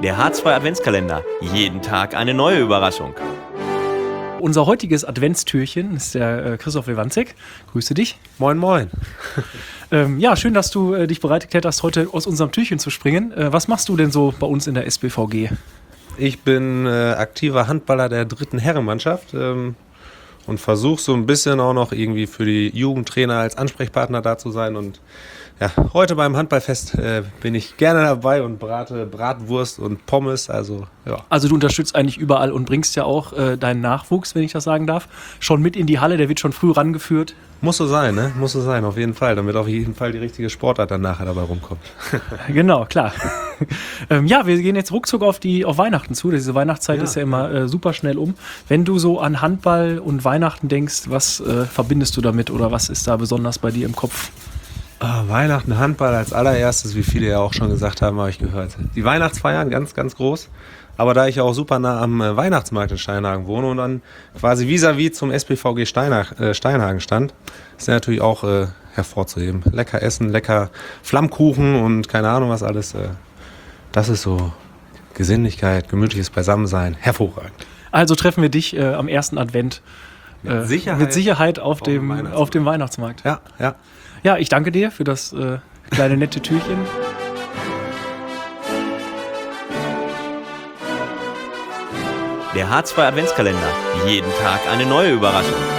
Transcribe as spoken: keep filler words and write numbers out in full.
Der H zwei Adventskalender. Jeden Tag eine neue Überraschung. Unser heutiges Adventstürchen ist der äh, Christoph Lewandzek. Grüße dich. Moin, moin. Ähm, ja, schön, dass du äh, dich bereit erklärt hast, heute aus unserem Türchen zu springen. Äh, was machst du denn so bei uns in der S B V G? Ich bin äh, aktiver Handballer der dritten Herrenmannschaft ähm, und versuche so ein bisschen auch noch irgendwie für die Jugendtrainer als Ansprechpartner da zu sein. Und ja, heute beim Handballfest äh, bin ich gerne dabei und brate Bratwurst und Pommes. Also, ja. Also du unterstützt eigentlich überall und bringst ja auch äh, deinen Nachwuchs, wenn ich das sagen darf, schon mit in die Halle. Der wird schon früh rangeführt. Muss so sein, ne? Muss so sein, auf jeden Fall. Damit auf jeden Fall die richtige Sportart dann nachher dabei rumkommt. Genau, klar. ähm, ja, wir gehen jetzt ruckzuck auf, die, auf Weihnachten zu. Diese Weihnachtszeit Ja. ist ja immer äh, super schnell um. Wenn du so an Handball und Weihnachten denkst, was äh, verbindest du damit oder was ist da besonders bei dir im Kopf? Ah, Weihnachten, Handball als allererstes, wie viele ja auch schon gesagt haben, habe ich gehört. Die Weihnachtsfeiern, ganz, ganz groß. Aber da ich ja auch super nah am äh, Weihnachtsmarkt in Steinhagen wohne und dann quasi vis-à-vis zum S B V G Steinach, äh, Steinhagen stand, ist ja natürlich auch äh, hervorzuheben. Lecker essen, lecker Flammkuchen und keine Ahnung was alles. Äh, das ist so Gesinnlichkeit, gemütliches Beisammensein, hervorragend. Also treffen wir dich äh, am ersten Advent Mit äh, Sicherheit mit Sicherheit auf, auf dem, dem Weihnachtsmarkt. auf dem Weihnachtsmarkt. Ja, ja. Ja, ich danke dir für das äh, kleine nette Türchen. Der H zwei Adventskalender. Jeden Tag eine neue Überraschung.